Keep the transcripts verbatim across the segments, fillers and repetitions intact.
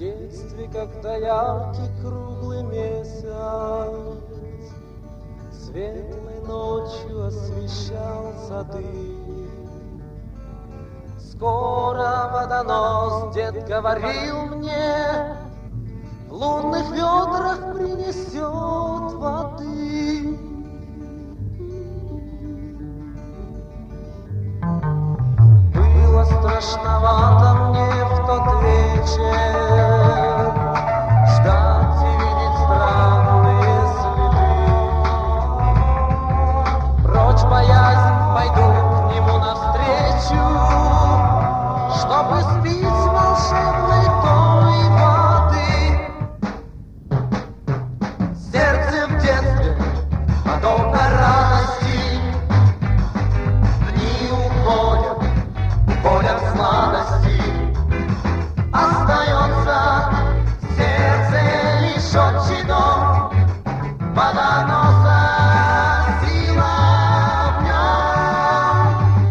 детстве, когда яркий круглый месяц светлой ночью освещал сады. Скоро водонос, дед говорил мне, в лунных ведрах принесет воды. Было страшновато мне в тот вечер ждать и видеть странные следы. Прочь боязнь, пойду к нему навстречу, чтобы спить волшебной той воды. Сердце в детстве подобно радости, дни уходят, уходят сладости. Остается в сердце лишь отчий дом, водоноса сила в нем.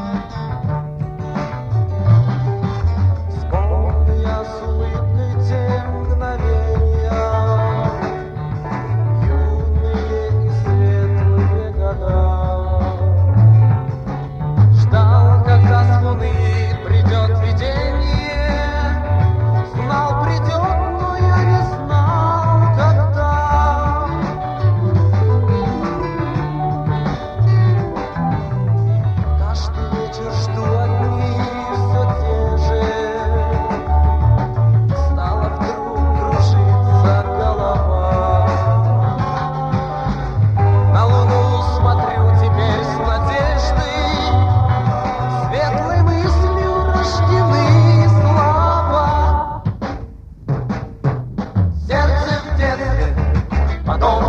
Вспомню я с улыбкой те мгновения, юные и светлые года. Ждал, когда с луны придет видение, знал, придет, но я не знал, когда. Каждый вечер жду одни все те же. Стала вдруг кружиться голова. На луну смотрю теперь с надеждой, светлой мыслью рождены слова. Сердце в детстве подобно